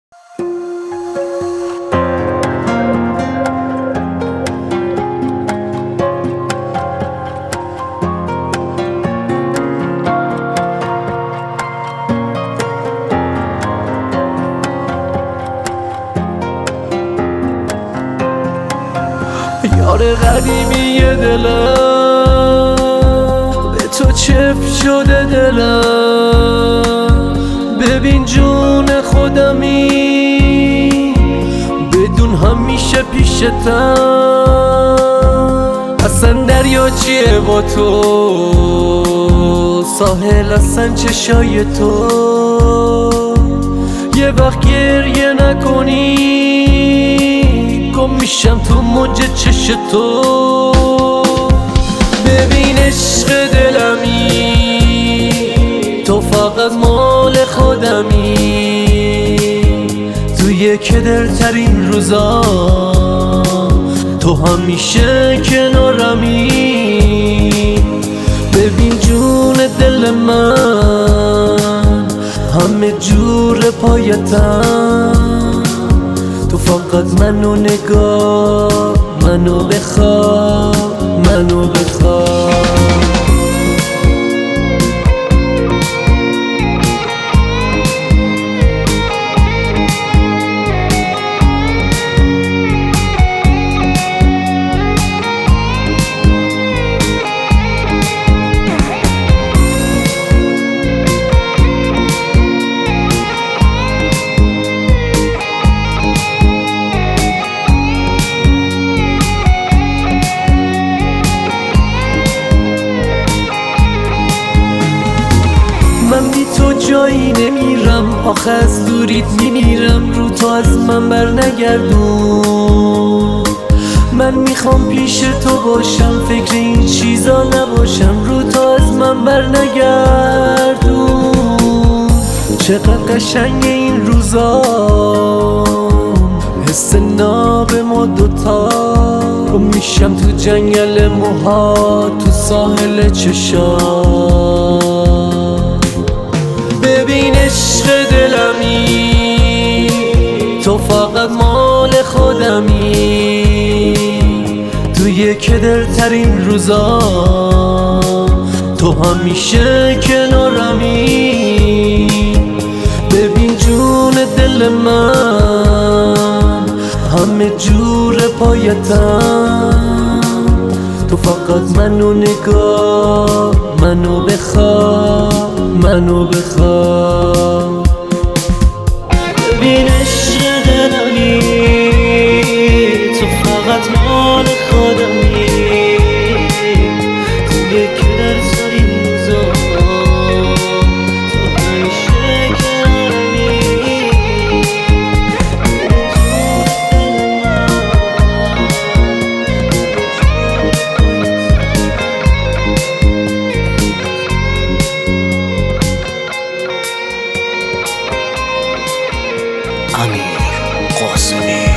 یار قدیمی دلم به تو چف شده دلم، ببین جون خودمی بدون همیشه پیشتم. اصلا دریا چیه با تو، ساحل اصلا چشای تو، یه وقت گریه نکنی گم میشم تو موج چش تو. ببین عشق دلمی تو فقط مال خودمی، توی کدرترین روزا تو همیشه کنارمی. ببین جون دل من همه جور پایتم، تو فقط منو نگاه، منو بخواه، منو بخواه. من بی تو جایی نمیرم، آخه از دوریت میمیرم، رو تو از من بر نگردون. من میخوام پیش تو باشم، فکر این چیزا نباشم، رو تو از من بر نگردون. چقدر قشنگ این روزا، حس ناب ما دوتا، گم میشم تو جنگل موها، تو ساحل چشام. ببین عشق دلمی تو فقط مال خودمی، توی کدرترین روزا تو همیشه کنارمی. ببین جون دل من همه جور پایتم، تو فقط منو نگاه، منو بخواه، منو بخواه. ببین عشق دلمی تو فقط مال خودمی، توی کدرترین روزا تو همیشه کنارمی. امیر قاسمی.